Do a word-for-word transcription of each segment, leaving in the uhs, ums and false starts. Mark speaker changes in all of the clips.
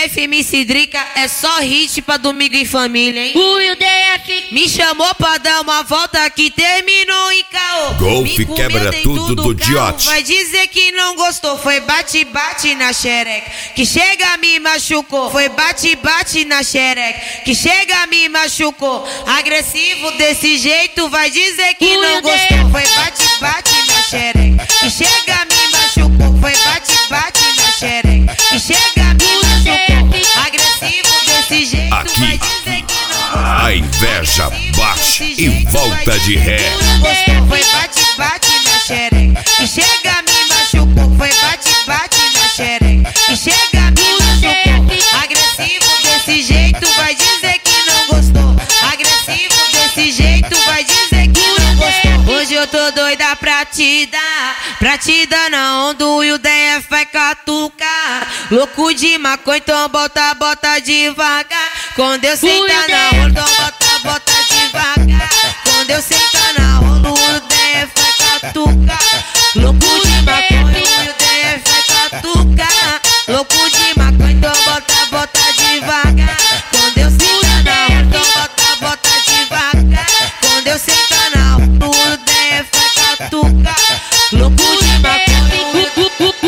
Speaker 1: F, M C Drica, é só hit pra domingo em família, hein?
Speaker 2: O Will D F
Speaker 1: me chamou pra dar uma volta que terminou em caô.
Speaker 3: Golfe quebra tudo do Diote.
Speaker 1: Vai dizer que não gostou, foi bate-bate na xereca, que chega me machucou. Foi bate-bate na xereca, que chega me machucou. Agressivo desse jeito, vai dizer que não gostou. Foi bate-bate na xereca, que chega me machucou. Foi bate-bate na xereca, que chega me machucou. Agressivo desse jeito,
Speaker 3: aqui,
Speaker 1: vai dizer que não gostou.
Speaker 3: A inveja bate e volta de ré.
Speaker 1: Foi bate-bate na xereca, que chega me machucou. Foi bate-bate na xereca, que chega me machucou. Agressivo desse jeito, vai dizer que não gostou. Agressivo desse jeito, vai dizer que não gostou. Hoje eu tô doida pra te dar, pra te dar na onda. O Will D F vai catucar. Louco de maconha, então bota, bota devagar. Quando eu sentar na onda, bota, bota devagar. Quando eu sentar na onda, o Will D F vai catucar. Louco de maconha, o Will D F vai catucar. Louco de maconha, então bota, bota devagar. Quando eu sentar na onda, bota, bota devagar. Quando eu sentar na onda, o Will D F vai catucar. Louco de maconha, o Will D F.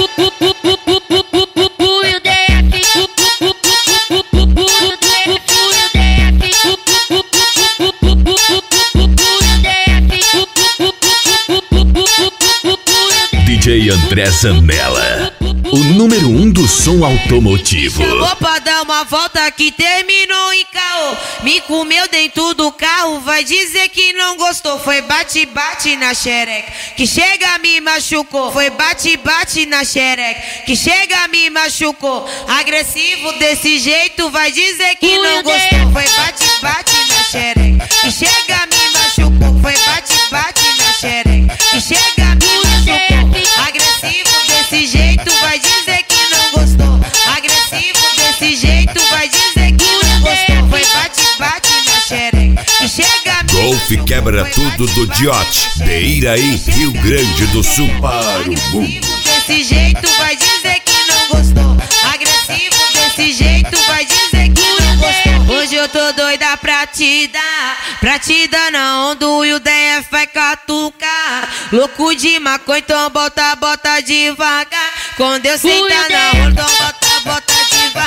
Speaker 3: D J André Zanella, o número um do som automotivo.
Speaker 1: Chamou pra dar uma volta que terminou em caô. Me comeu dentro do carro, vai dizer que não gostou. Foi bate-bate na xereca, que chega me machucou. Foi bate-bate na xereca, que chega me machucou. Agressivo desse jeito, vai dizer que não gostou. Foi bate-bate na xereca, que chega me machucou. Foi bate-bate na xereca, que chega me machucou. Agressivo desse jeito, vai dizer que não gostou. Agressivo desse jeito, vai dizer que não gostou. Foi bate-bate na xereca, que chega me
Speaker 3: Golfe quebra tudo do Diote, de Iraí, Rio Grande do Sul para o mundo.
Speaker 1: Desse jeito, vai dizer que não gostou. Agressivo desse jeito, vai dizer que não gostou. Hoje eu tô doida pra te dar, pra te dar na onda. O Will D F vai catucar. Louco de maconha, então bota, bota devagar. Quando eu sentar na onda, bota, bota devagar.